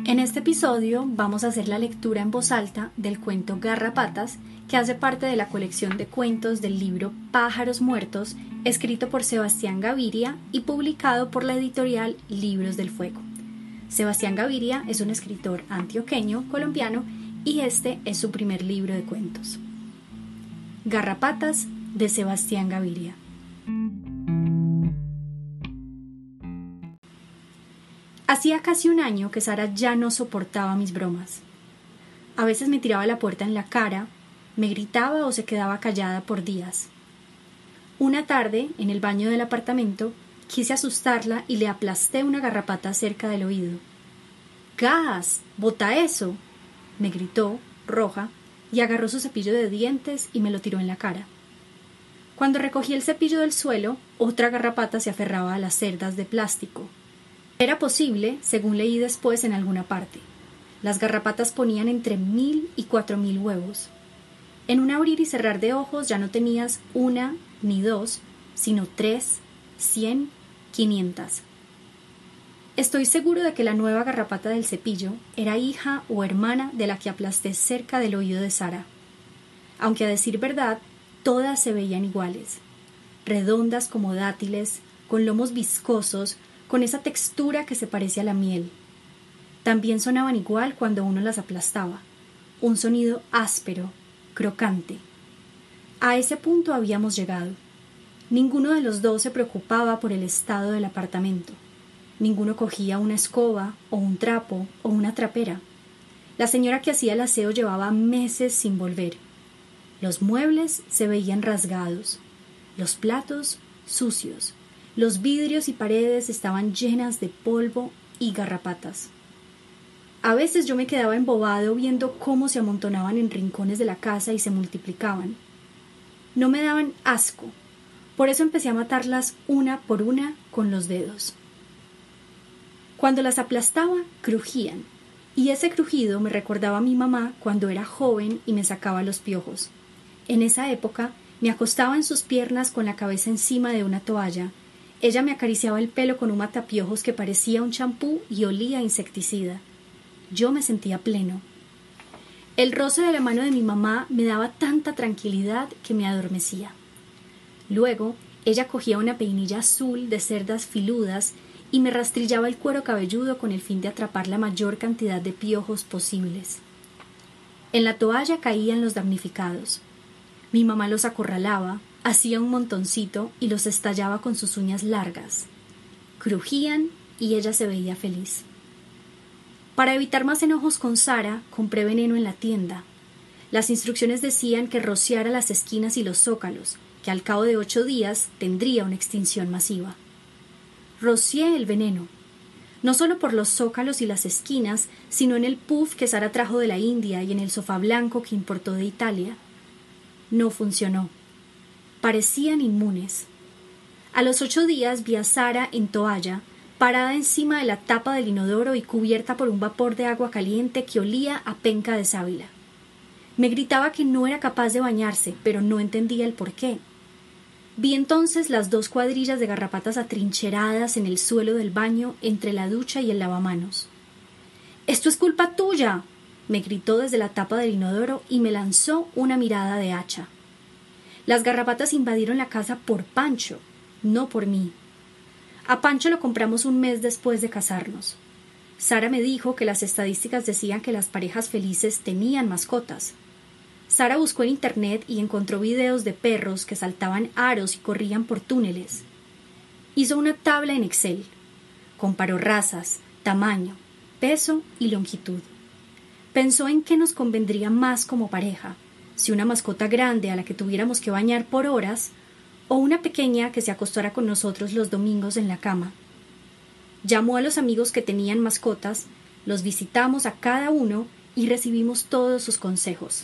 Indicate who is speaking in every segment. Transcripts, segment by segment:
Speaker 1: En este episodio vamos a hacer la lectura en voz alta del cuento Garrapatas, que hace parte de la colección de cuentos del libro Pájaros Muertos, escrito por Sebastián Gaviria y publicado por la editorial Libros del Fuego. Sebastián Gaviria es un escritor antioqueño colombiano y este es su primer libro de cuentos. Garrapatas, de Sebastián Gaviria. Hacía casi un año que Sara ya no soportaba mis bromas. A veces me tiraba la puerta en la cara, me gritaba o se quedaba callada por días. Una tarde, en el baño del apartamento, quise asustarla y le aplasté una garrapata cerca del oído. —¡Gas! ¡Bota eso! —me gritó, roja, y agarró su cepillo de dientes y me lo tiró en la cara. Cuando recogí el cepillo del suelo, otra garrapata se aferraba a las cerdas de plástico. Era posible, según leí después en alguna parte. Las garrapatas ponían entre 1000 y 4000 huevos. En un abrir y cerrar de ojos ya no tenías una ni dos, sino 3, 100, 500. Estoy seguro de que la nueva garrapata del cepillo era hija o hermana de la que aplasté cerca del oído de Sara. Aunque a decir verdad, todas se veían iguales. Redondas como dátiles, con lomos viscosos, con esa textura que se parece a la miel. También sonaban igual cuando uno las aplastaba, un sonido áspero, crocante. A ese punto habíamos llegado. Ninguno de los dos se preocupaba por el estado del apartamento. Ninguno cogía una escoba, o un trapo, o una trapera. La señora que hacía el aseo llevaba meses sin volver. Los muebles se veían rasgados, los platos sucios. Los vidrios y paredes estaban llenas de polvo y garrapatas. A veces yo me quedaba embobado viendo cómo se amontonaban en rincones de la casa y se multiplicaban. No me daban asco, por eso empecé a matarlas una por una con los dedos. Cuando las aplastaba, crujían, y ese crujido me recordaba a mi mamá cuando era joven y me sacaba los piojos. En esa época me acostaba en sus piernas con la cabeza encima de una toalla. Ella me acariciaba el pelo con un matapiojos que parecía un champú y olía a insecticida. Yo me sentía pleno. El roce de la mano de mi mamá me daba tanta tranquilidad que me adormecía. Luego, ella cogía una peinilla azul de cerdas filudas y me rastrillaba el cuero cabelludo con el fin de atrapar la mayor cantidad de piojos posibles. En la toalla caían los damnificados. Mi mamá los acorralaba, hacía un montoncito y los estallaba con sus uñas largas. Crujían y ella se veía feliz. Para evitar más enojos con Sara, compré veneno en la tienda. Las instrucciones decían que rociara las esquinas y los zócalos, que al cabo de 8 días tendría una extinción masiva. Rocié el veneno, no solo por los zócalos y las esquinas, sino en el puff que Sara trajo de la India y en el sofá blanco que importó de Italia. No funcionó. Parecían inmunes. A los 8 días vi a Sara en toalla, parada encima de la tapa del inodoro y cubierta por un vapor de agua caliente que olía a penca de sábila. Me gritaba que no era capaz de bañarse, pero no entendía el porqué. Vi entonces las 2 cuadrillas de garrapatas atrincheradas en el suelo del baño entre la ducha y el lavamanos. —¡Esto es culpa tuya! —me gritó desde la tapa del inodoro y me lanzó una mirada de hacha. Las garrapatas invadieron la casa por Pancho, no por mí. A Pancho lo compramos un mes después de casarnos. Sara me dijo que las estadísticas decían que las parejas felices tenían mascotas. Sara buscó en internet y encontró videos de perros que saltaban aros y corrían por túneles. Hizo una tabla en Excel. Comparó razas, tamaño, peso y longitud. Pensó en qué nos convendría más como pareja, si una mascota grande a la que tuviéramos que bañar por horas o una pequeña que se acostara con nosotros los domingos en la cama. Llamó a los amigos que tenían mascotas, los visitamos a cada uno y recibimos todos sus consejos.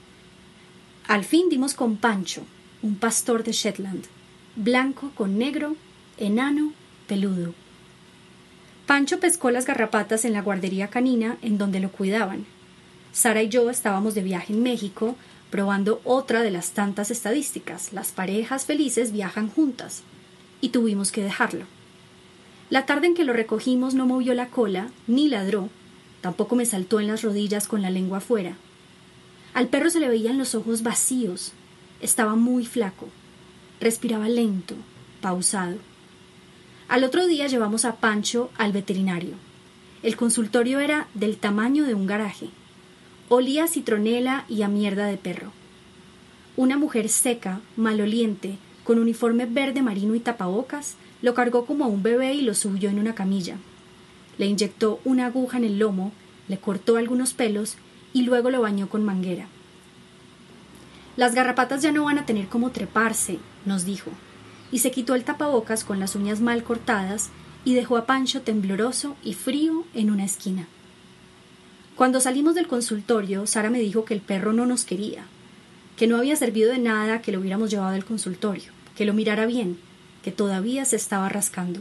Speaker 1: Al fin dimos con Pancho, un pastor de Shetland, blanco con negro, enano, peludo. Pancho pescó las garrapatas en la guardería canina en donde lo cuidaban. Sara y yo estábamos de viaje en México, probando otra de las tantas estadísticas: las parejas felices viajan juntas, y tuvimos que dejarlo. La tarde en que lo recogimos no movió la cola ni ladró, tampoco me saltó en las rodillas con la lengua afuera. Al perro se le veían los ojos vacíos. Estaba muy flaco. Respiraba lento, pausado. Al otro día llevamos a Pancho al veterinario. El consultorio era del tamaño de un garaje. Olía a citronela y a mierda de perro. Una mujer seca, maloliente, con uniforme verde marino y tapabocas, lo cargó como a un bebé y lo subió en una camilla. Le inyectó una aguja en el lomo, le cortó algunos pelos y luego lo bañó con manguera. Las garrapatas ya no van a tener cómo treparse, nos dijo, y se quitó el tapabocas con las uñas mal cortadas y dejó a Pancho tembloroso y frío en una esquina. Cuando salimos del consultorio, Sara me dijo que el perro no nos quería, que no había servido de nada que lo hubiéramos llevado al consultorio, que lo mirara bien, que todavía se estaba rascando.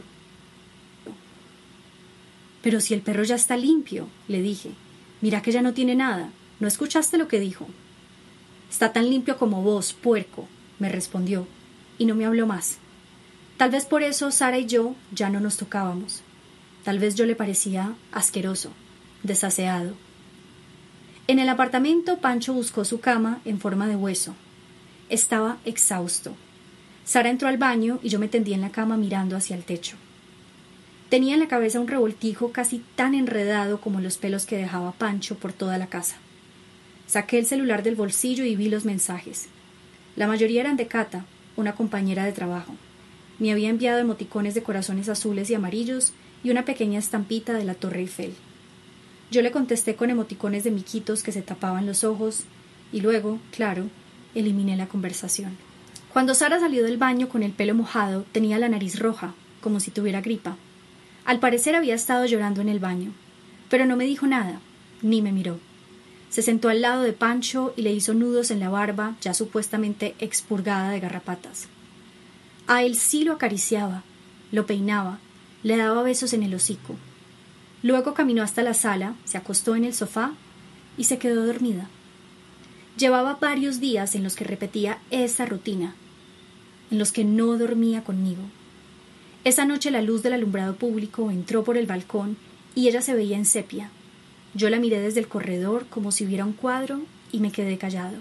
Speaker 1: Pero si el perro ya está limpio, le dije, mira que ya no tiene nada, ¿no escuchaste lo que dijo? Está tan limpio como vos, puerco, me respondió, y no me habló más. Tal vez por eso Sara y yo ya no nos tocábamos. Tal vez yo le parecía asqueroso, desaseado. En el apartamento Pancho buscó su cama en forma de hueso. Estaba exhausto. Sara entró al baño y yo me tendí en la cama mirando hacia el techo. Tenía en la cabeza un revoltijo casi tan enredado como los pelos que dejaba Pancho por toda la casa. Saqué el celular del bolsillo y vi los mensajes. La mayoría eran de Cata, una compañera de trabajo. Me había enviado emoticones de corazones azules y amarillos y una pequeña estampita de la Torre Eiffel. Yo le contesté con emoticones de miquitos que se tapaban los ojos y luego, claro, eliminé la conversación. Cuando Sara salió del baño con el pelo mojado, tenía la nariz roja, como si tuviera gripa. Al parecer había estado llorando en el baño, pero no me dijo nada, ni me miró. Se sentó al lado de Pancho y le hizo nudos en la barba, ya supuestamente expurgada de garrapatas. A él sí lo acariciaba, lo peinaba, le daba besos en el hocico. Luego caminó hasta la sala, se acostó en el sofá y se quedó dormida. Llevaba varios días en los que repetía esa rutina, en los que no dormía conmigo. Esa noche la luz del alumbrado público entró por el balcón y ella se veía en sepia. Yo la miré desde el corredor como si viera un cuadro y me quedé callado.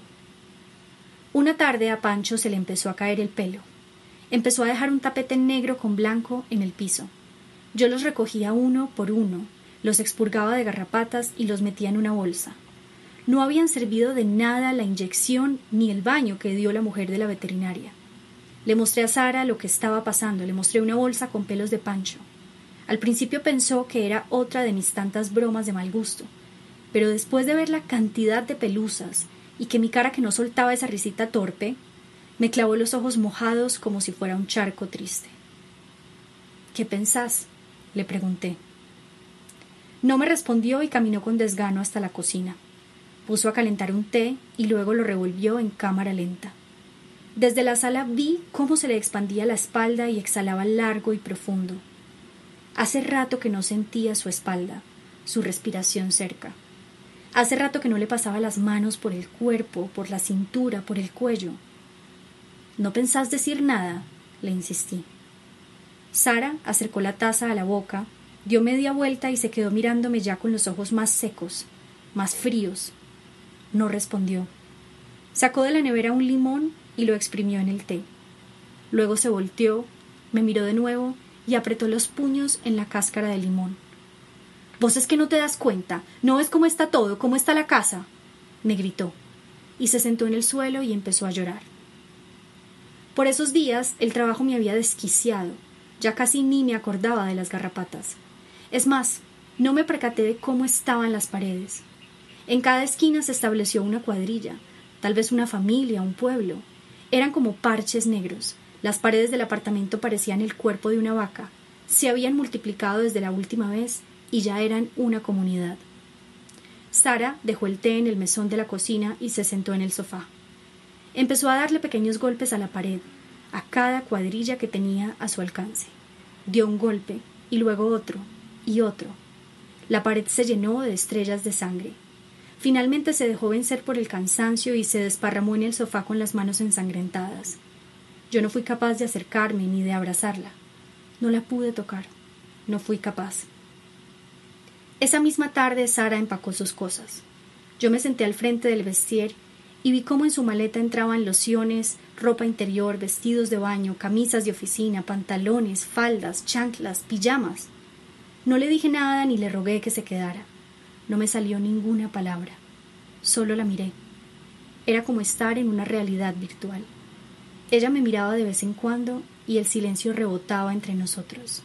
Speaker 1: Una tarde a Pancho se le empezó a caer el pelo. Empezó a dejar un tapete negro con blanco en el piso. Yo los recogía uno por uno, los expurgaba de garrapatas y los metía en una bolsa. No habían servido de nada la inyección ni el baño que dio la mujer de la veterinaria. Le mostré a Sara lo que estaba pasando, le mostré una bolsa con pelos de Pancho. Al principio pensó que era otra de mis tantas bromas de mal gusto, pero después de ver la cantidad de pelusas y que mi cara que no soltaba esa risita torpe, me clavó los ojos mojados como si fuera un charco triste. ¿Qué pensás?, le pregunté. No me respondió y caminó con desgano hasta la cocina. Puso a calentar un té y luego lo revolvió en cámara lenta. Desde la sala vi cómo se le expandía la espalda y exhalaba largo y profundo. Hace rato que no sentía su espalda, su respiración cerca. Hace rato que no le pasaba las manos por el cuerpo, por la cintura, por el cuello. ¿No pensás decir nada?, le insistí. Sara acercó la taza a la boca, dio media vuelta y se quedó mirándome ya con los ojos más secos, más fríos. No respondió. Sacó de la nevera un limón y lo exprimió en el té. Luego se volteó, me miró de nuevo y apretó los puños en la cáscara del limón. «¿Vos es que no te das cuenta? ¿No ves cómo está todo? ¿Cómo está la casa?», me gritó, y se sentó en el suelo y empezó a llorar. Por esos días el trabajo me había desquiciado, ya casi ni me acordaba de las garrapatas. Es más, no me percaté de cómo estaban las paredes. En cada esquina se estableció una cuadrilla, tal vez una familia, un pueblo. Eran como parches negros. Las paredes del apartamento parecían el cuerpo de una vaca. Se habían multiplicado desde la última vez y ya eran una comunidad. Sara dejó el té en el mesón de la cocina y se sentó en el sofá. Empezó a darle pequeños golpes a la pared, a cada cuadrilla que tenía a su alcance. Dio un golpe y luego otro y otro. La pared se llenó de estrellas de sangre. Finalmente se dejó vencer por el cansancio y se desparramó en el sofá con las manos ensangrentadas. Yo no fui capaz de acercarme ni de abrazarla. No la pude tocar. No fui capaz. Esa misma tarde Sara empacó sus cosas. Yo me senté al frente del vestier y vi cómo en su maleta entraban lociones, ropa interior, vestidos de baño, camisas de oficina, pantalones, faldas, chanclas, pijamas. No le dije nada ni le rogué que se quedara. No me salió ninguna palabra. Solo la miré. Era como estar en una realidad virtual. Ella me miraba de vez en cuando y el silencio rebotaba entre nosotros.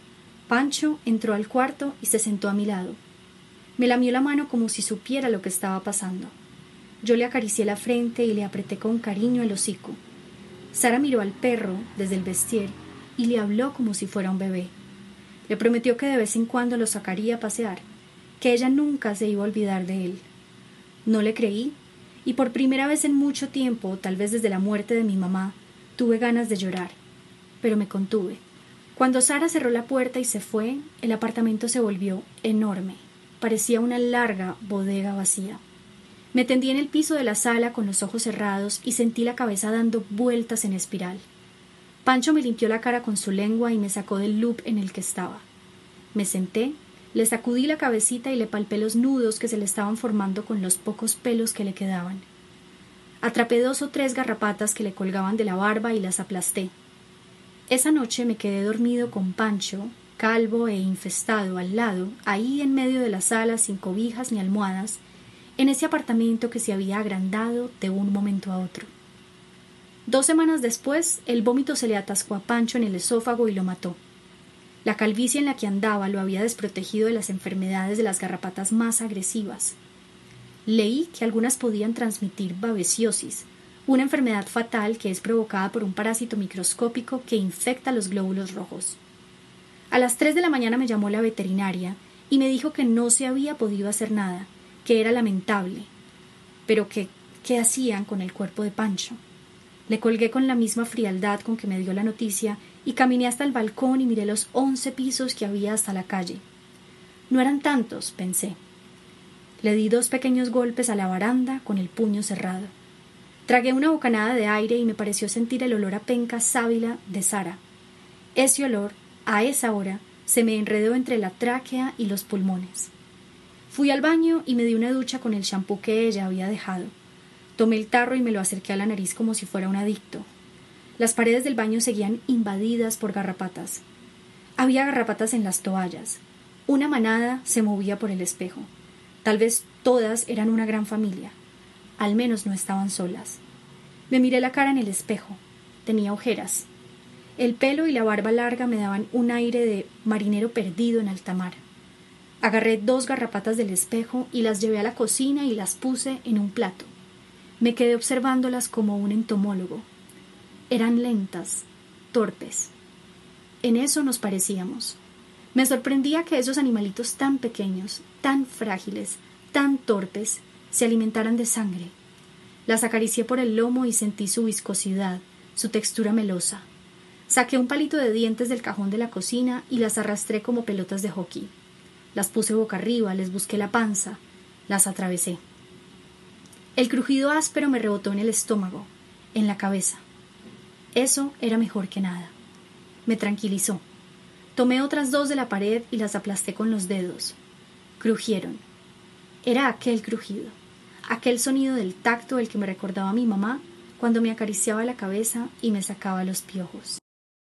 Speaker 1: Pancho entró al cuarto y se sentó a mi lado. Me lamió la mano como si supiera lo que estaba pasando. Yo le acaricié la frente y le apreté con cariño el hocico. Sara miró al perro desde el vestier y le habló como si fuera un bebé. Le prometió que de vez en cuando lo sacaría a pasear, que ella nunca se iba a olvidar de él. No le creí, y por primera vez en mucho tiempo, tal vez desde la muerte de mi mamá, tuve ganas de llorar, pero me contuve. Cuando Sara cerró la puerta y se fue, el apartamento se volvió enorme. Parecía una larga bodega vacía. Me tendí en el piso de la sala con los ojos cerrados y sentí la cabeza dando vueltas en espiral. Pancho me limpió la cara con su lengua y me sacó del loop en el que estaba. Me senté, le sacudí la cabecita y le palpé los nudos que se le estaban formando con los pocos pelos que le quedaban. Atrapé 2 o 3 garrapatas que le colgaban de la barba y las aplasté. Esa noche me quedé dormido con Pancho, calvo e infestado, al lado, ahí en medio de la sala, sin cobijas ni almohadas, en ese apartamento que se había agrandado de un momento a otro. 2 semanas después, el vómito se le atascó a Pancho en el esófago y lo mató. La calvicie en la que andaba lo había desprotegido de las enfermedades de las garrapatas más agresivas. Leí que algunas podían transmitir babesiosis, una enfermedad fatal que es provocada por un parásito microscópico que infecta los glóbulos rojos. A las 3 de la mañana me llamó la veterinaria y me dijo que no se había podido hacer nada, que era lamentable, pero que ¿qué hacían con el cuerpo de Pancho? Le colgué con la misma frialdad con que me dio la noticia y caminé hasta el balcón y miré los 11 pisos que había hasta la calle. No eran tantos, pensé. Le di 2 pequeños golpes a la baranda con el puño cerrado. Tragué una bocanada de aire y me pareció sentir el olor a penca sábila de Sara. Ese olor, a esa hora, se me enredó entre la tráquea y los pulmones. Fui al baño y me di una ducha con el champú que ella había dejado. Tomé el tarro y me lo acerqué a la nariz como si fuera un adicto. Las paredes del baño seguían invadidas por garrapatas. Había garrapatas en las toallas. Una manada se movía por el espejo. Tal vez todas eran una gran familia. Al menos no estaban solas. Me miré la cara en el espejo. Tenía ojeras. El pelo y la barba larga me daban un aire de marinero perdido en alta mar. Agarré 2 garrapatas del espejo y las llevé a la cocina y las puse en un plato. Me quedé observándolas como un entomólogo. Eran lentas, torpes. En eso nos parecíamos. Me sorprendía que esos animalitos tan pequeños, tan frágiles, tan torpes, se alimentaran de sangre. Las acaricié por el lomo y sentí su viscosidad, su textura melosa. Saqué un palito de dientes del cajón de la cocina y las arrastré como pelotas de hockey. Las puse boca arriba, les busqué la panza, las atravesé. El crujido áspero me rebotó en el estómago, en la cabeza. Eso era mejor que nada. Me tranquilizó. Tomé otras 2 de la pared y las aplasté con los dedos. Crujieron. Era aquel crujido, aquel sonido del tacto el que me recordaba a mi mamá cuando me acariciaba la cabeza y me sacaba los piojos.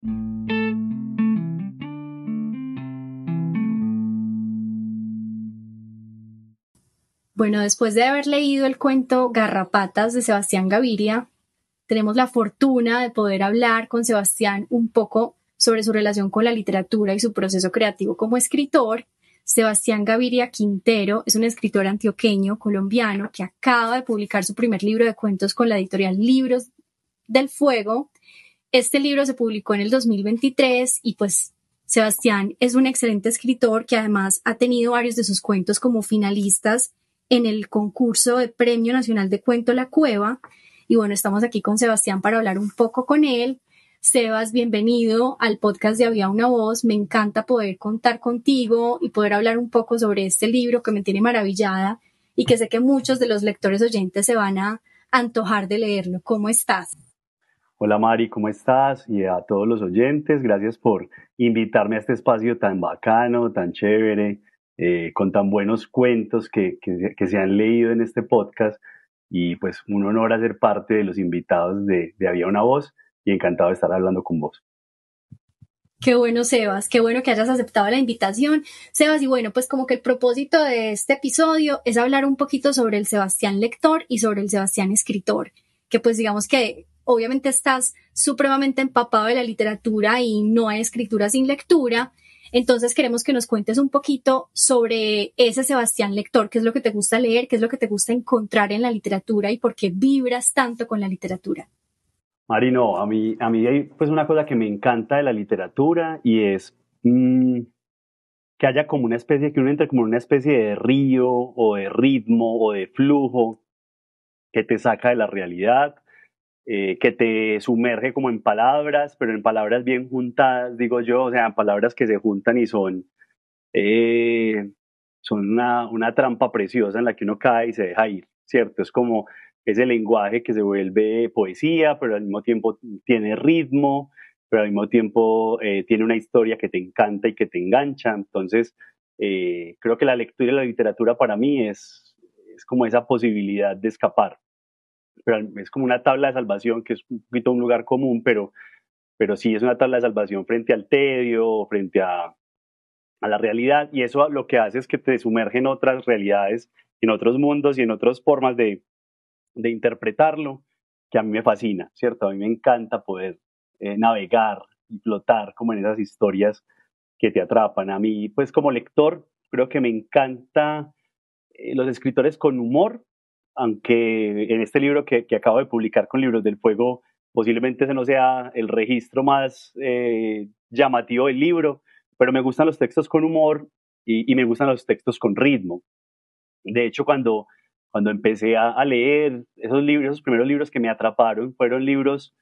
Speaker 1: Bueno, después de haber leído el cuento Garrapatas de Sebastián Gaviria, tenemos la fortuna de poder hablar con Sebastián un poco sobre su relación con la literatura y su proceso creativo como escritor. Sebastián Gaviria Quintero es un escritor antioqueño colombiano que acaba de publicar su primer libro de cuentos con la editorial Libros del Fuego. Este libro se publicó en el 2023 y pues Sebastián es un excelente escritor que además ha tenido varios de sus cuentos como finalistas en el concurso de Premio Nacional de Cuento La Cueva. Y bueno, estamos aquí con Sebastián para hablar un poco con él. Sebas, bienvenido al podcast de Había una voz. Me encanta poder contar contigo y poder hablar un poco sobre este libro que me tiene maravillada y que sé que muchos de los lectores oyentes se van a antojar de leerlo. ¿Cómo estás?
Speaker 2: Hola Mari, ¿cómo estás? Y a todos los oyentes, gracias por invitarme a este espacio tan bacano, tan chévere, con tan buenos cuentos que se han leído en este podcast. Y pues un honor hacer parte de los invitados de Había una Voz y encantado de estar hablando con vos.
Speaker 1: Qué bueno, Sebas, qué bueno que hayas aceptado la invitación, Sebas. Y bueno, pues como que el propósito de este episodio es hablar un poquito sobre el Sebastián lector y sobre el Sebastián escritor, que pues digamos que obviamente estás supremamente empapado de la literatura y no hay escritura sin lectura. Entonces queremos que nos cuentes un poquito sobre ese Sebastián lector, qué es lo que te gusta leer, qué es lo que te gusta encontrar en la literatura y por qué vibras tanto con la literatura.
Speaker 2: Mari, no, a mí hay pues una cosa que me encanta de la literatura y es que haya como una especie, que uno entre como en una especie de río o de ritmo o de flujo que te saca de la realidad, que te sumerge como en palabras, pero en palabras bien juntadas, digo yo, o sea, en palabras que se juntan y eh, son una trampa preciosa en la que uno cae y se deja ir, ¿cierto? Es como ese lenguaje que se vuelve poesía, pero al mismo tiempo tiene ritmo, pero al mismo tiempo tiene una historia que te encanta y que te engancha. Entonces, creo que la lectura y la literatura para mí es como esa posibilidad de escapar. Pero es como una tabla de salvación, que es un poquito un lugar común, pero sí es una tabla de salvación frente al tedio, frente a la realidad, y eso lo que hace es que te sumerge en otras realidades, en otros mundos y en otras formas de interpretarlo, que a mí me fascina, ¿cierto? A mí me encanta poder navegar y flotar como en esas historias que te atrapan. A mí, pues como lector, creo que me encanta los escritores con humor, aunque en este libro que acabo de publicar con Libros del Fuego, posiblemente ese no sea el registro más llamativo del libro, pero me gustan los textos con humor y me gustan los textos con ritmo. De hecho, cuando empecé a leer esos libros, esos primeros libros que me atraparon, fueron libros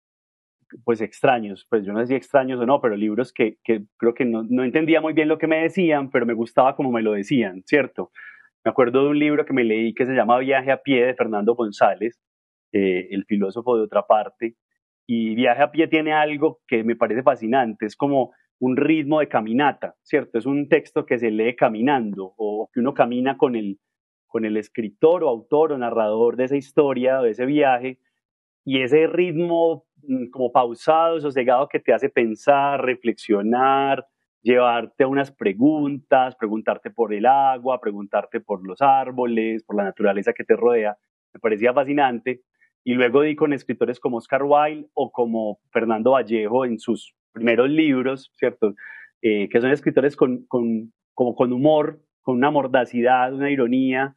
Speaker 2: pues extraños, pues yo no sé si extraños o no, pero libros que creo que no entendía muy bien lo que me decían, pero me gustaba como me lo decían, ¿cierto? Me acuerdo de un libro que me leí que se llama Viaje a pie de Fernando González, el filósofo de otra parte, y Viaje a pie tiene algo que me parece fascinante, es como un ritmo de caminata, ¿cierto? Es un texto que se lee caminando o que uno camina con el escritor o autor o narrador de esa historia o de ese viaje y ese ritmo como pausado, sosegado que te hace pensar, reflexionar, llevarte a unas preguntas, preguntarte por el agua, preguntarte por los árboles, por la naturaleza que te rodea, me parecía fascinante. Y luego di con escritores como Oscar Wilde o como Fernando Vallejo en sus primeros libros, ¿cierto? Que son escritores como con humor, con una mordacidad, una ironía,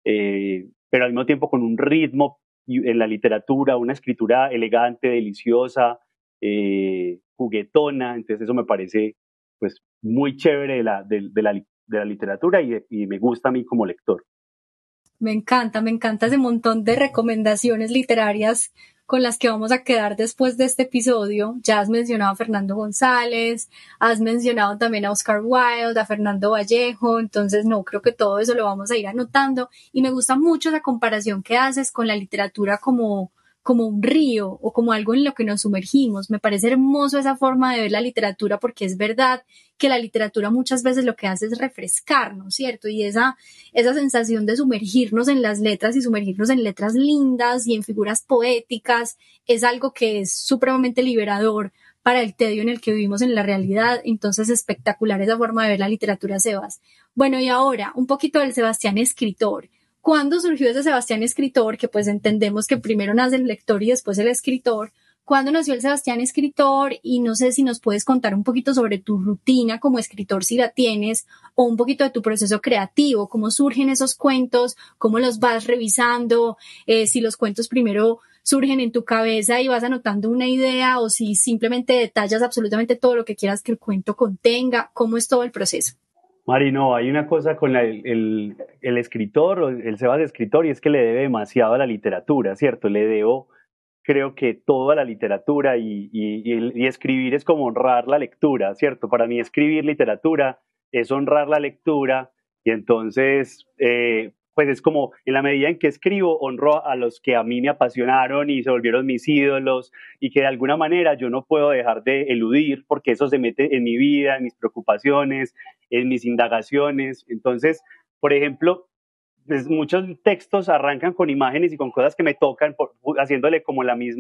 Speaker 2: pero al mismo tiempo con un ritmo en la literatura, una escritura elegante, deliciosa, juguetona, entonces eso me parece pues muy chévere de la literatura y me gusta a mí como lector.
Speaker 1: Me encanta ese montón de recomendaciones literarias con las que vamos a quedar después de este episodio. Ya has mencionado a Fernando González, has mencionado también a Oscar Wilde, a Fernando Vallejo, entonces no, creo que todo eso lo vamos a ir anotando y me gusta mucho esa comparación que haces con la literatura como un río o como algo en lo que nos sumergimos. Me parece hermoso esa forma de ver la literatura porque es verdad que la literatura muchas veces lo que hace es refrescarnos, ¿cierto? Y esa sensación de sumergirnos en las letras y sumergirnos en letras lindas y en figuras poéticas es algo que es supremamente liberador para el tedio en el que vivimos en la realidad. Entonces, espectacular esa forma de ver la literatura, Sebas. Bueno, y ahora, un poquito del Sebastián escritor. ¿Cuándo surgió ese Sebastián escritor? Que pues entendemos que primero nace el lector y después el escritor. ¿Cuándo nació el Sebastián escritor? Y no sé si nos puedes contar un poquito sobre tu rutina como escritor, si la tienes, o un poquito de tu proceso creativo, cómo surgen esos cuentos, cómo los vas revisando, si los cuentos primero surgen en tu cabeza y vas anotando una idea, o si simplemente detallas absolutamente todo lo que quieras que el cuento contenga, cómo es todo el proceso.
Speaker 2: Mari, no, hay una cosa con el escritor, o el Sebas escritor, y es que le debe demasiado a la literatura, ¿cierto? Le debo, creo que todo a la literatura y escribir es como honrar la lectura, ¿cierto? Para mí escribir literatura es honrar la lectura y entonces pues es como en la medida en que escribo, honro a los que a mí me apasionaron y se volvieron mis ídolos y que de alguna manera yo no puedo dejar de eludir porque eso se mete en mi vida, en mis preocupaciones, en mis indagaciones. Entonces, por ejemplo, pues muchos textos arrancan con imágenes y con cosas que me tocan, haciéndole como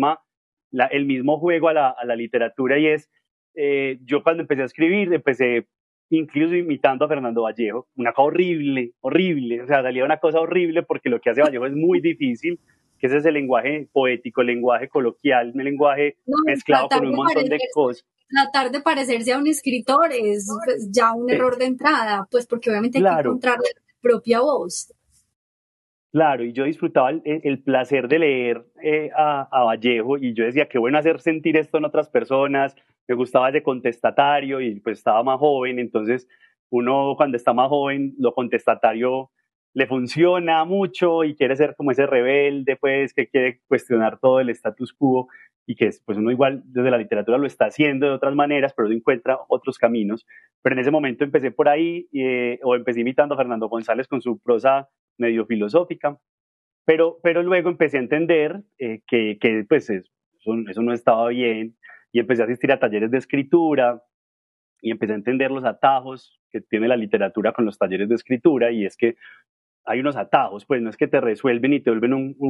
Speaker 2: el mismo juego a la literatura y es, yo cuando empecé a escribir, empecé incluso imitando a Fernando Vallejo, una cosa horrible, horrible, o sea, salía una cosa horrible porque lo que hace Vallejo es muy difícil, que ese es el lenguaje poético, el lenguaje coloquial, un lenguaje
Speaker 1: No,
Speaker 2: mezclado con un montón de cosas.
Speaker 1: tratar de parecerse a un escritor es pues, ya un error de entrada, pues porque obviamente hay que
Speaker 2: Claro,
Speaker 1: encontrar la propia voz.
Speaker 2: claro, y yo disfrutaba el placer de leer a Vallejo y yo decía, qué bueno hacer sentir esto en otras personas, me gustaba ese contestatario y pues estaba más joven, entonces uno cuando está más joven, lo contestatario le funciona mucho y quiere ser como ese rebelde, pues que quiere cuestionar todo el status quo y que pues uno igual desde la literatura lo está haciendo de otras maneras, pero uno encuentra otros caminos. Pero en ese momento empecé por ahí o empecé imitando a Fernando González con su prosa medio filosófica, pero luego empecé a entender que pues eso no estaba bien y empecé a asistir a talleres de escritura y empecé a entender los atajos que tiene la literatura con los talleres de escritura y es que hay unos atajos, pues no es que te resuelven y te vuelven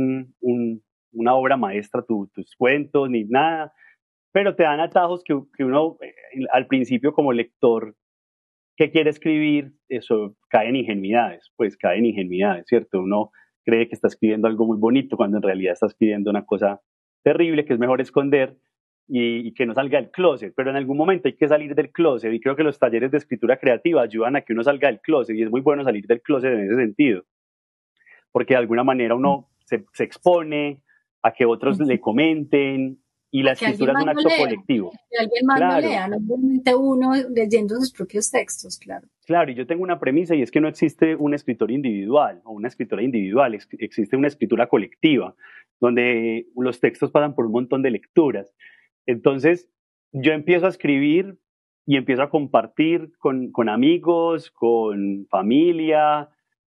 Speaker 2: una obra maestra tus cuentos ni nada, pero te dan atajos que uno al principio como lector que quiere escribir, eso cae en ingenuidades, pues cae en ingenuidades, ¿cierto? Uno cree que está escribiendo algo muy bonito cuando en realidad está escribiendo una cosa terrible que es mejor esconder y que no salga del closet, pero en algún momento hay que salir del closet y creo que los talleres de escritura creativa ayudan a que uno salga del closet y es muy bueno salir del closet en ese sentido, porque de alguna manera uno se expone a que otros le comenten y la
Speaker 1: A que alguien
Speaker 2: escritura es
Speaker 1: más
Speaker 2: un
Speaker 1: lo
Speaker 2: acto
Speaker 1: lea,
Speaker 2: colectivo.
Speaker 1: que alguien más lo
Speaker 2: Claro,
Speaker 1: lea, no solamente uno leyendo sus propios textos, claro.
Speaker 2: claro, y yo tengo una premisa y es que no existe un escritor individual o una escritora individual, existe una escritura colectiva, donde los textos pasan por un montón de lecturas. Entonces, yo empiezo a escribir y empiezo a compartir con amigos, con familia,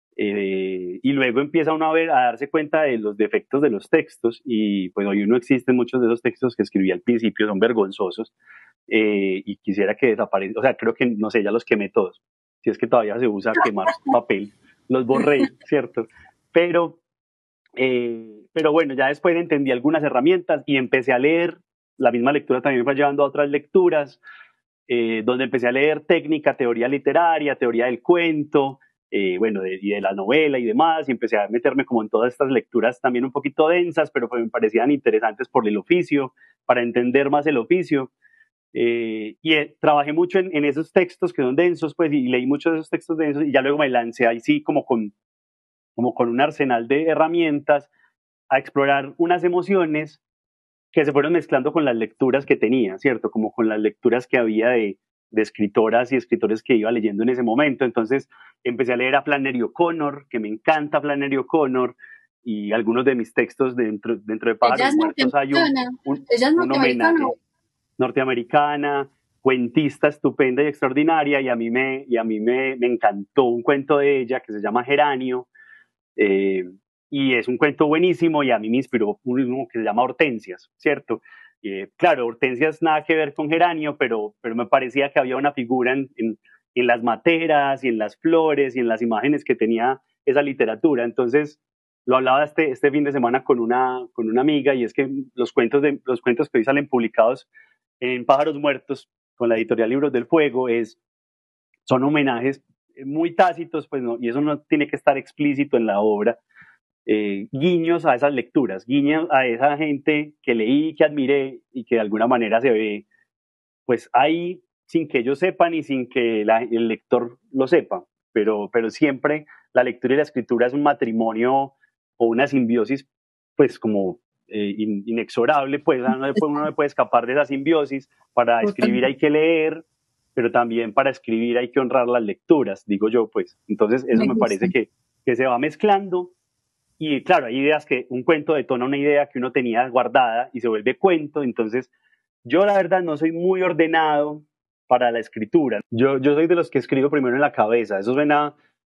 Speaker 2: y luego empieza uno a darse cuenta de los defectos de los textos y pues hoy no existen muchos de esos textos que escribí al principio, son vergonzosos y quisiera que desaparezcan, o sea, creo que, no sé, ya los quemé todos, si es que todavía se usa quemar papel, los borré, ¿cierto? Pero, pero bueno, ya después entendí algunas herramientas y empecé a leer, la misma lectura también me fue llevando a otras lecturas, donde empecé a leer técnica, teoría literaria, teoría del cuento, bueno, y de la novela y demás, y empecé a meterme como en todas estas lecturas también un poquito densas, pero pues me parecían interesantes por el oficio, para entender más el oficio. Trabajé mucho en esos textos que son densos, pues, y leí muchos de esos textos densos, y ya luego me lancé ahí sí como con un arsenal de herramientas a explorar unas emociones que se fueron mezclando con las lecturas que tenía, ¿cierto? Como con las lecturas que había de escritoras y escritores que iba leyendo en ese momento. Entonces empecé a leer a Flannery O'Connor, que me encanta Flannery O'Connor, y algunos de mis textos dentro de
Speaker 1: Ella
Speaker 2: Pájaros
Speaker 1: es
Speaker 2: Muertos hay
Speaker 1: norteamericana, ella es
Speaker 2: un
Speaker 1: norteamericana.
Speaker 2: homenaje norteamericana, cuentista estupenda y extraordinaria, y a mí me encantó un cuento de ella que se llama Geranio, eh, y es un cuento buenísimo y a mí me inspiró uno que se llama Hortensias, ¿cierto? Claro, Hortensias nada que ver con Geranio, pero me parecía que había una figura en las materas y en las flores y en las imágenes que tenía esa literatura. Entonces, lo hablaba este fin de semana con una amiga y es que los cuentos que hoy salen publicados en Pájaros Muertos con la editorial Libros del Fuego son homenajes muy tácitos, pues no, y eso no tiene que estar explícito en la obra, guiños a esas lecturas, guiños a esa gente que leí, que admiré y que de alguna manera se ve, pues ahí sin que ellos sepan y sin que el lector lo sepa, pero siempre la lectura y la escritura es un matrimonio o una simbiosis, pues como inexorable, pues uno no puede escapar de esa simbiosis, para escribir hay que leer, pero también para escribir hay que honrar las lecturas, digo yo, pues. Entonces eso
Speaker 1: Me
Speaker 2: me
Speaker 1: gusta.
Speaker 2: parece que se va mezclando y claro, hay ideas que un cuento detona una idea que uno tenía guardada y se vuelve cuento. Entonces, yo la verdad no soy muy ordenado para la escritura. Yo soy de los que escribo primero en la cabeza. Eso suena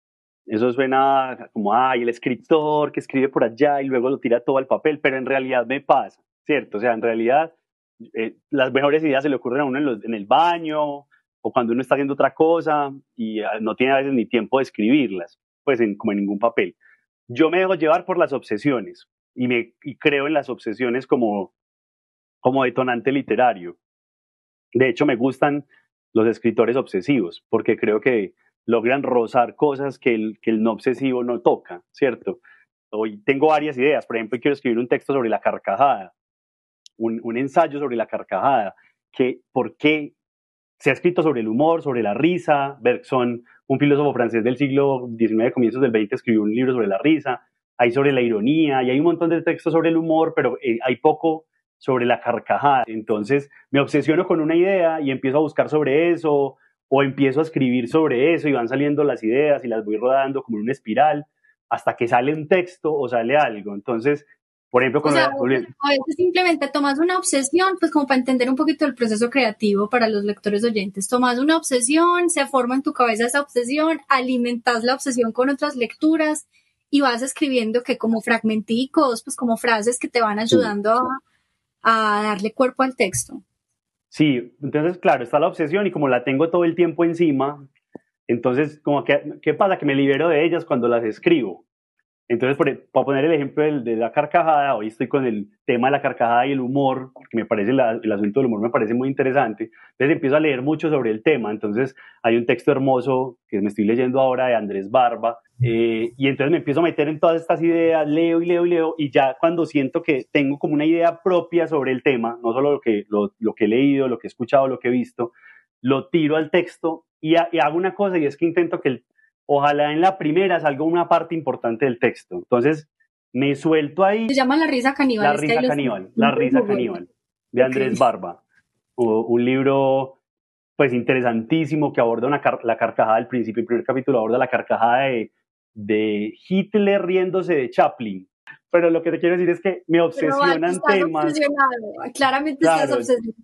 Speaker 2: Eso suena como, ay, el escritor que escribe por allá y luego lo tira todo al papel, pero en realidad me pasa, ¿cierto? O sea, en realidad las mejores ideas se le ocurren a uno en el baño o cuando uno está haciendo otra cosa y no tiene a veces ni tiempo de escribirlas, pues como en ningún papel. Yo me dejo llevar por las obsesiones y creo en las obsesiones como detonante literario. De hecho, me gustan los escritores obsesivos porque creo que logran rozar cosas que el no obsesivo no toca, ¿cierto? Hoy tengo varias ideas. Por ejemplo, quiero escribir un texto sobre la carcajada, un ensayo sobre la carcajada, que por qué se ha escrito sobre el humor, sobre la risa. Bergson, un filósofo francés del siglo XIX, comienzos del XX, escribió un libro sobre la risa. Hay sobre la ironía y hay un montón de textos sobre el humor, pero hay poco sobre la carcajada. Entonces me obsesiono con una idea y empiezo a buscar sobre eso o empiezo a escribir sobre eso y van saliendo las ideas y las voy rodando como en una espiral hasta que sale un texto o sale algo. Entonces, por ejemplo,
Speaker 1: O
Speaker 2: con
Speaker 1: sea, a veces simplemente tomas una obsesión, pues como para entender un poquito el proceso creativo para los lectores oyentes. Tomas una obsesión, se forma en tu cabeza esa obsesión, alimentas la obsesión con otras lecturas y vas escribiendo que como fragmenticos, pues como frases que te van
Speaker 2: sí,
Speaker 1: ayudando a darle cuerpo al texto.
Speaker 2: sí, entonces claro, está la obsesión y como la tengo todo el tiempo encima, entonces como que, ¿qué pasa? Que me libero de ellas cuando las escribo. Entonces, para poner el ejemplo de la carcajada, hoy estoy con el tema de la carcajada y el humor, que me parece, el asunto del humor me parece muy interesante. Entonces empiezo a leer mucho sobre el tema. Entonces hay un texto hermoso que me estoy leyendo ahora de Andrés Barba, y entonces me empiezo a meter en todas estas ideas, leo y leo y leo, y ya cuando siento que tengo como una idea propia sobre el tema, no solo lo que he leído, lo que he escuchado, lo que he visto, lo tiro al texto y hago una cosa y es que intento que ojalá en la primera salga una parte importante del texto. Entonces, me suelto ahí.
Speaker 1: Se llama La risa caníbal, es que ahí los
Speaker 2: La risa caníbal, de
Speaker 1: Ok.
Speaker 2: Andrés Barba. Un libro, pues, interesantísimo que aborda la carcajada del principio. El primer capítulo aborda la carcajada de Hitler riéndose de Chaplin. Pero lo que te quiero decir es que me
Speaker 1: Pero vale,
Speaker 2: obsesionan
Speaker 1: estás
Speaker 2: temas,
Speaker 1: obsesionado, claramente estás
Speaker 2: claro,
Speaker 1: obsesionado.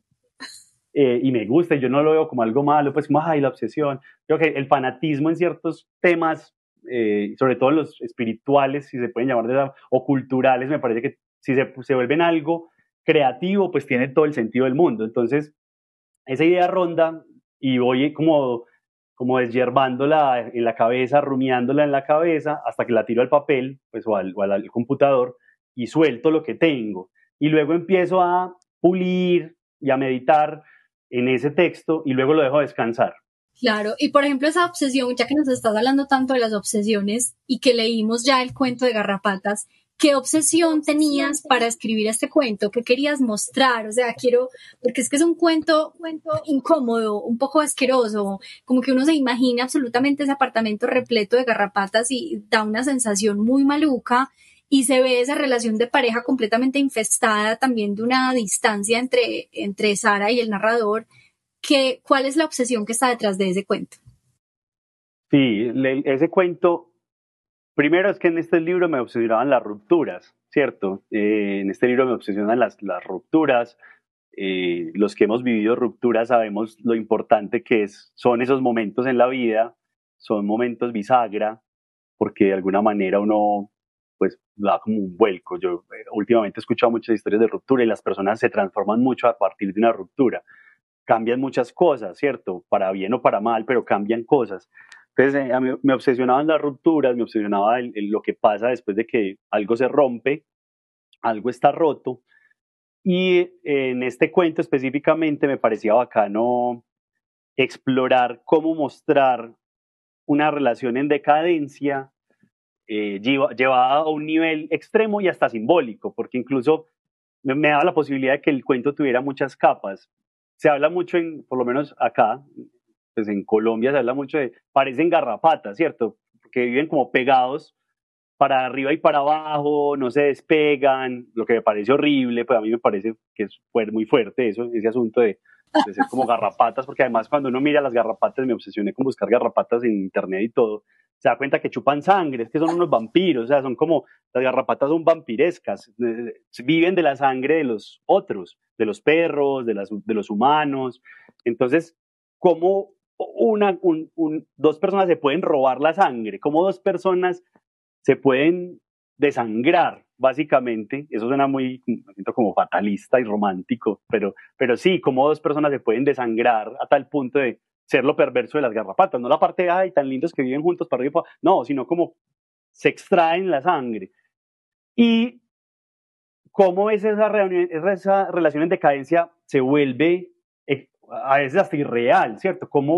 Speaker 2: y me gusta, y yo no lo veo como algo malo, pues como, ay, la obsesión. Creo que el fanatismo en ciertos temas, sobre todo los espirituales, si se pueden llamar de esa, o culturales, me parece que si se vuelven algo creativo, pues tiene todo el sentido del mundo. Entonces, esa idea ronda y voy como deshiervándola en la cabeza, rumiándola en la cabeza, hasta que la tiro al papel, pues, o al computador, y suelto lo que tengo. Y luego empiezo a pulir y a meditar en ese texto y luego lo dejo descansar.
Speaker 1: Claro, y por ejemplo esa obsesión, ya que nos estás hablando tanto de las obsesiones y que leímos ya el cuento de Garrapatas, ¿qué obsesión tenías para escribir este cuento? ¿Qué querías mostrar? O sea, porque es que es un cuento incómodo, un poco asqueroso, como que uno se imagina absolutamente ese apartamento repleto de garrapatas y da una sensación muy maluca y se ve esa relación de pareja completamente infestada también de una distancia entre Sara y el narrador. ¿Cuál es la obsesión que está detrás de ese cuento?
Speaker 2: Sí, ese cuento, primero es que en este libro me obsesionaban las rupturas, ¿cierto? En este libro me obsesionan las rupturas. Los que hemos vivido rupturas sabemos lo importante que son esos momentos en la vida, son momentos bisagra, porque de alguna manera uno pues da como un vuelco. Yo últimamente he escuchado muchas historias de ruptura y las personas se transforman mucho a partir de una ruptura. Cambian muchas cosas, ¿cierto? Para bien o para mal, pero cambian cosas. Entonces, a mí me obsesionaban las rupturas, me obsesionaba lo que pasa después de que algo se rompe, algo está roto. Y en este cuento específicamente me parecía bacano explorar cómo mostrar una relación en decadencia, llevada a un nivel extremo y hasta simbólico, porque incluso me daba la posibilidad de que el cuento tuviera muchas capas. Se habla mucho, por lo menos acá, pues en Colombia se habla mucho parecen garrapatas, ¿cierto? Porque viven como pegados para arriba y para abajo, no se despegan, lo que me parece horrible, pues a mí me parece que fue muy fuerte eso, ese asunto de ser como garrapatas, porque además cuando uno mira las garrapatas, me obsesioné con buscar garrapatas en internet y todo, se da cuenta que chupan sangre, es que son unos vampiros, o sea, son como, las garrapatas son vampirescas, viven de la sangre de los otros, de los perros, de los humanos, entonces, ¿cómo dos personas se pueden robar la sangre, cómo dos personas se pueden desangrar, básicamente. Eso suena muy, me siento como fatalista y romántico, pero sí, cómo dos personas se pueden desangrar a tal punto de ser lo perverso de las garrapatas, no la parte de, ay, tan lindos que viven juntos para arriba, no, sino como se extraen la sangre. Y cómo es esa relación en decadencia se vuelve a veces hasta irreal, ¿cierto? Como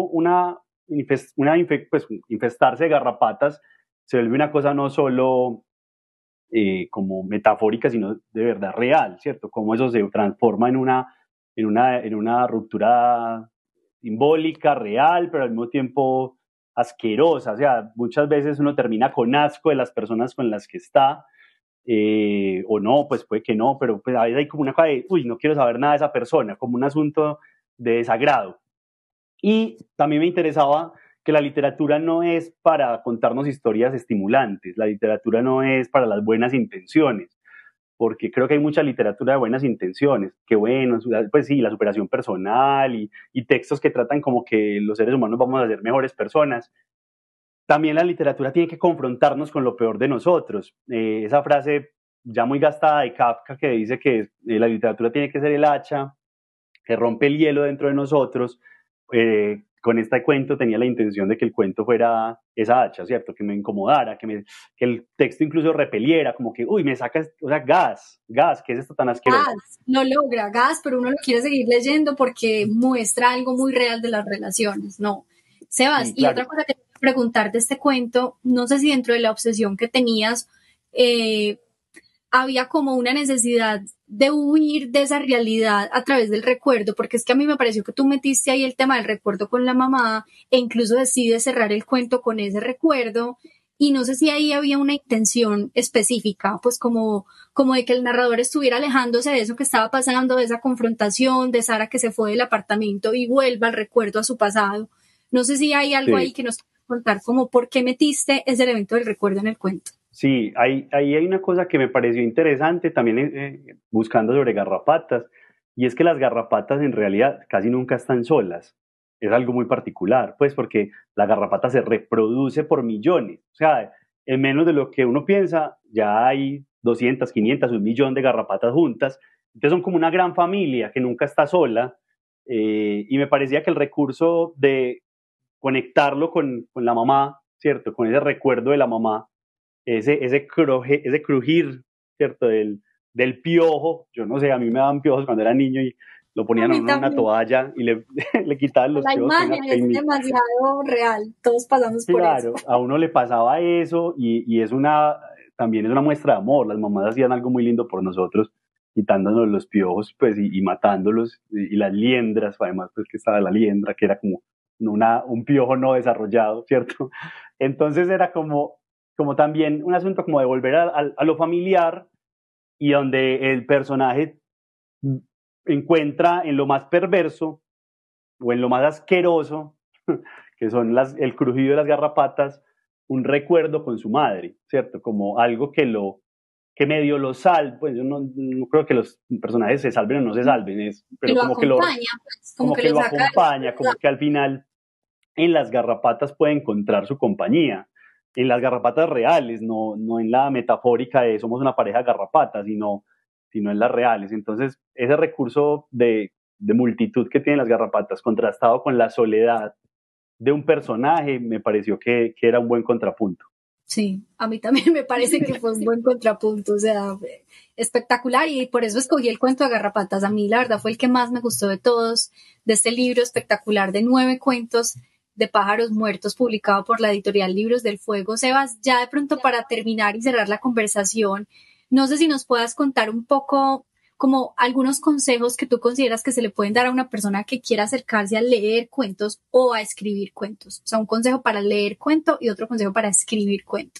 Speaker 2: infestarse de garrapatas se vuelve una cosa no solo como metafórica, sino de verdad real, ¿cierto? Cómo eso se transforma en una ruptura simbólica, real, pero al mismo tiempo asquerosa. O sea, muchas veces uno termina con asco de las personas con las que está, o no, pues puede que no, pero pues a veces hay como una cosa de, uy, no quiero saber nada de esa persona, como un asunto de desagrado. Y también me interesaba que la literatura no es para contarnos historias estimulantes, la literatura no es para las buenas intenciones, porque creo que hay mucha literatura de buenas intenciones, que bueno, pues sí, la superación personal y textos que tratan como que los seres humanos vamos a ser mejores personas. También la literatura tiene que confrontarnos con lo peor de nosotros. Esa frase ya muy gastada de Kafka que dice que la literatura tiene que ser el hacha que rompe el hielo dentro de nosotros. Con este cuento tenía la intención de que el cuento fuera esa hacha, ¿cierto? Que me incomodara, que el texto incluso repeliera, como que, uy, me sacas, o sea, gas, ¿qué es esto tan asqueroso?
Speaker 1: Gas, no logra gas, pero uno lo quiere seguir leyendo porque muestra algo muy real de las relaciones, ¿no? Sebas,
Speaker 2: Sí,
Speaker 1: y
Speaker 2: claro.
Speaker 1: otra cosa que te quiero preguntar de este cuento, no sé si dentro de la obsesión que tenías, había como una necesidad de huir de esa realidad a través del recuerdo, porque es que a mí me pareció que tú metiste ahí el tema del recuerdo con la mamá e incluso decides cerrar el cuento con ese recuerdo y no sé si ahí había una intención específica, pues como de que el narrador estuviera alejándose de eso que estaba pasando, de esa confrontación, de Sara que se fue del apartamento y vuelva al recuerdo a su pasado. No sé si hay algo ahí
Speaker 2: Sí,
Speaker 1: que nos puedas contar, como por qué metiste ese elemento del recuerdo en el cuento.
Speaker 2: sí, ahí hay una cosa que me pareció interesante también buscando sobre garrapatas, y es que las garrapatas en realidad casi nunca están solas. Es algo muy particular, pues porque la garrapata se reproduce por millones. O sea, en menos de lo que uno piensa, ya hay 200, 500, 1 millón de garrapatas juntas. Entonces son como una gran familia que nunca está sola. Y me parecía que el recurso de conectarlo con la mamá, ¿cierto? Con ese recuerdo de la mamá, ese crujir, ¿cierto? Del piojo. Yo no sé, a mí me daban piojos cuando era niño y lo
Speaker 1: A
Speaker 2: ponían a
Speaker 1: mí
Speaker 2: uno en una
Speaker 1: también.
Speaker 2: toalla y le quitaban los
Speaker 1: La
Speaker 2: piojos con una
Speaker 1: imagen es
Speaker 2: peinita.
Speaker 1: demasiado real, todos pasamos por eso.
Speaker 2: Claro, a uno le pasaba eso y también es una muestra de amor. Las mamás hacían algo muy lindo por nosotros, quitándonos los piojos pues, y matándolos. Y las liendras, además, pues que estaba la liendra, que era como un piojo no desarrollado, ¿cierto? Entonces era como también un asunto como de volver a lo familiar y donde el personaje encuentra en lo más perverso o en lo más asqueroso, que son el crujido de las garrapatas, un recuerdo con su madre, ¿cierto? Como algo que medio lo salva, pues yo no creo que los personajes se salven o no se salven,
Speaker 1: Que
Speaker 2: pero
Speaker 1: lo acompaña, pues, como
Speaker 2: como
Speaker 1: que
Speaker 2: que
Speaker 1: lo
Speaker 2: lo
Speaker 1: saca de
Speaker 2: acompaña,
Speaker 1: la
Speaker 2: como que al final en las garrapatas puede encontrar su compañía, en las garrapatas reales, no en la metafórica de somos una pareja de garrapatas, sino en las reales. Entonces, ese recurso de multitud que tienen las garrapatas, contrastado con la soledad de un personaje, me pareció que era un buen contrapunto.
Speaker 1: Sí, a mí también me parece que fue un buen contrapunto, o sea, espectacular y por eso escogí el cuento de Garrapatas. A mí la verdad fue el que más me gustó de todos, de este libro espectacular de 9 cuentos de pájaros muertos publicado por la editorial Libros del Fuego. Sebas, ya de pronto para terminar y cerrar la conversación, no sé si nos puedas contar un poco como algunos consejos que tú consideras que se le pueden dar a una persona que quiera acercarse a leer cuentos o a escribir cuentos. O sea, un consejo para leer cuento y otro consejo para escribir cuento.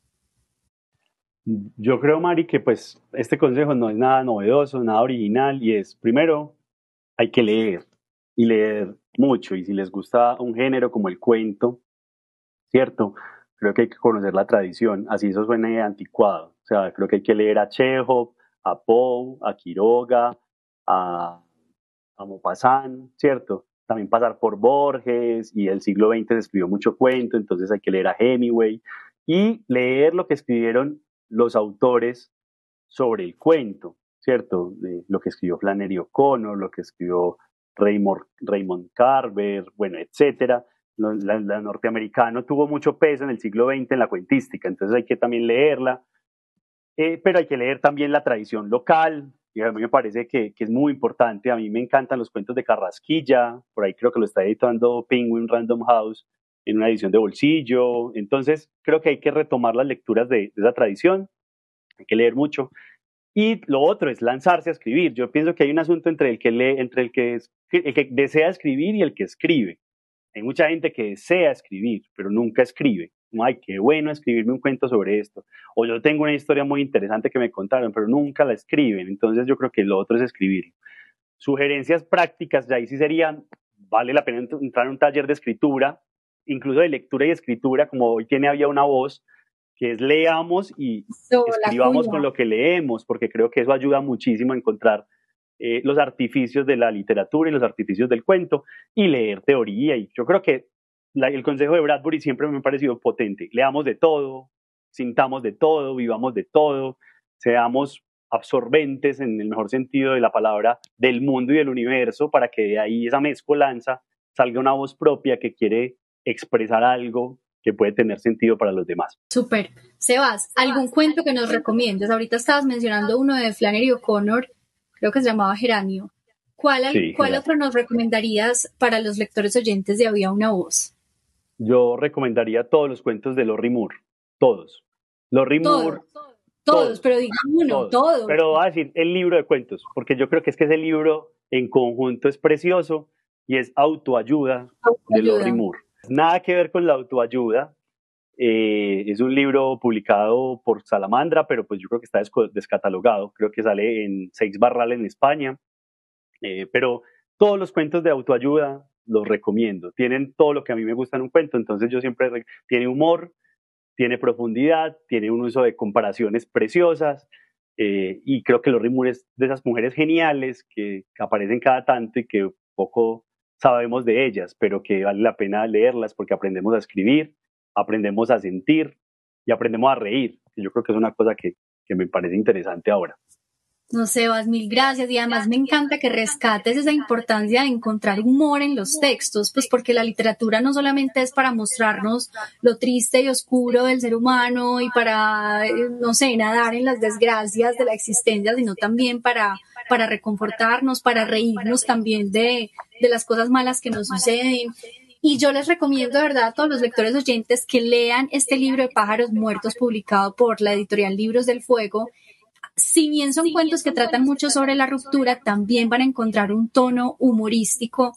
Speaker 2: Yo creo, Mari, que pues este consejo no es nada novedoso, nada original, y es, primero, hay que leer, y leer mucho, y si les gusta un género como el cuento, ¿cierto? Creo que hay que conocer la tradición, así eso suena anticuado. O sea, creo que hay que leer a Chekhov, a Poe, a Quiroga, a Maupassant, ¿cierto? también pasar por Borges, y el siglo XX se escribió mucho cuento, entonces hay que leer a Hemingway y leer lo que escribieron los autores sobre el cuento, ¿cierto? Lo que escribió Flannery O'Connor, lo que escribió Raymond Carver, bueno, etcétera. La norteamericano tuvo mucho peso en el siglo XX en la cuentística, entonces hay que también leerla, pero hay que leer también la tradición local, y a mí me parece que es muy importante. A mí me encantan los cuentos de Carrasquilla, por ahí creo que lo está editando Penguin Random House en una edición de bolsillo, entonces creo que hay que retomar las lecturas de esa tradición, hay que leer mucho. Y lo otro es lanzarse a escribir. Yo pienso que hay un asunto entre el que lee, entre el que desea escribir y el que escribe. Hay mucha gente que desea escribir, pero nunca escribe. Como, ay, qué bueno escribirme un cuento sobre esto. O yo tengo una historia muy interesante que me contaron, pero nunca la escriben. Entonces yo creo que lo otro es escribir. Sugerencias prácticas, ya ahí sí serían, vale la pena entrar en un taller de escritura, incluso de lectura y escritura, como hoy tiene Había una Voz, que es leamos y escribamos con lo que leemos, porque creo que eso ayuda muchísimo a encontrar los artificios de la literatura y los artificios del cuento, y leer teoría. Y yo creo que el consejo de Bradbury siempre me ha parecido potente. Leamos de todo, sintamos de todo, vivamos de todo, seamos absorbentes en el mejor sentido de la palabra del mundo y del universo, para que de ahí esa mezcolanza salga una voz propia que quiere expresar algo que puede tener sentido para los demás.
Speaker 1: Súper. Sebas, ¿algún cuento que nos recomiendes? Ahorita estabas mencionando uno de Flannery O'Connor, creo que se llamaba Geranio. ¿Cuál otro nos recomendarías para los lectores oyentes de Había una Voz?
Speaker 2: Yo recomendaría todos los cuentos de Lorrie Moore, todos. Lorrie Moore.
Speaker 1: Todos, pero diga uno, todos.
Speaker 2: Pero voy a decir el libro de cuentos, porque yo creo que ese libro en conjunto es precioso y es Autoayuda de Lorrie Moore. Nada que ver con la autoayuda. Es un libro publicado por Salamandra, pero pues yo creo que está descatalogado. Creo que sale en Seix Barral en España. Pero todos los cuentos de autoayuda los recomiendo. Tienen todo lo que a mí me gusta en un cuento. Entonces yo siempre... Tiene humor, tiene profundidad, tiene un uso de comparaciones preciosas. Y creo que Lorrie Moore es de esas mujeres geniales que aparecen cada tanto y que poco sabemos de ellas, pero que vale la pena leerlas porque aprendemos a escribir, aprendemos a sentir y aprendemos a reír. Yo creo que es una cosa que me parece interesante ahora.
Speaker 1: No, Sebas, mil gracias. Y además me encanta que rescates esa importancia de encontrar humor en los textos, pues porque la literatura no solamente es para mostrarnos lo triste y oscuro del ser humano y para, no sé, nadar en las desgracias de la existencia, sino también para reconfortarnos, para reírnos también de las cosas malas que nos suceden. Y yo les recomiendo, de verdad, a todos los lectores oyentes que lean este libro de Pájaros Muertos publicado por la editorial Libros del Fuego. Si bien son cuentos que tratan mucho sobre la ruptura, también van a encontrar un tono humorístico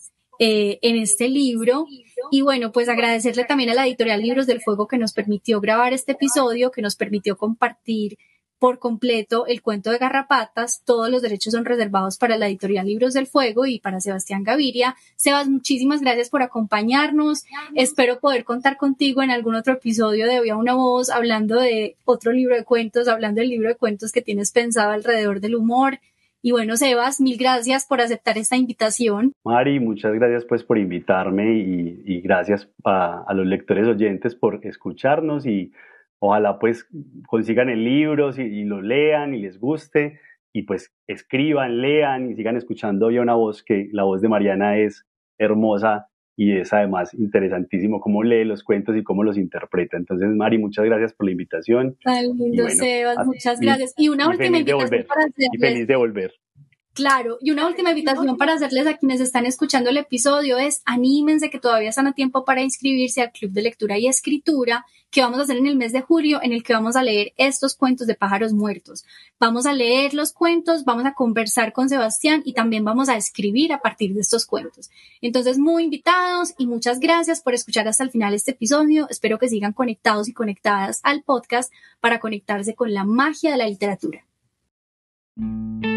Speaker 1: en este libro. Y bueno, pues agradecerle también a la editorial Libros del Fuego que nos permitió grabar este episodio, que nos permitió compartir por completo el cuento de Garrapatas. Todos los derechos son reservados para la editorial Libros del Fuego y para Sebastián Gaviria. Sebas, muchísimas gracias por acompañarnos. Espero poder contar contigo en algún otro episodio de Había una Voz, hablando de otro libro de cuentos, hablando del libro de cuentos que tienes pensado alrededor del humor. Y bueno, Sebas, mil gracias por aceptar esta invitación.
Speaker 2: Mari, muchas gracias pues por invitarme y gracias a los lectores oyentes por escucharnos, y ojalá pues consigan el libro y lo lean y les guste, y pues escriban, lean y sigan escuchando Había una Voz, que la voz de Mariana es hermosa y es además interesantísimo cómo lee los cuentos y cómo los interpreta. Entonces, Mari, muchas gracias por la invitación.
Speaker 1: Tan lindo, bueno, Sebas, muchas gracias. Y una última invitación para hacerles...
Speaker 2: Y feliz de volver.
Speaker 1: Claro, y una última invitación para hacerles a quienes están escuchando el episodio es: anímense, que todavía están a tiempo para inscribirse al Club de Lectura y Escritura que vamos a hacer en el mes de julio, en el que vamos a leer estos cuentos de Pájaros Muertos. Vamos a leer los cuentos, vamos a conversar con Sebastián y también vamos a escribir a partir de estos cuentos. Entonces, muy invitados, y muchas gracias por escuchar hasta el final este episodio. Espero que sigan conectados y conectadas al podcast para conectarse con la magia de la literatura.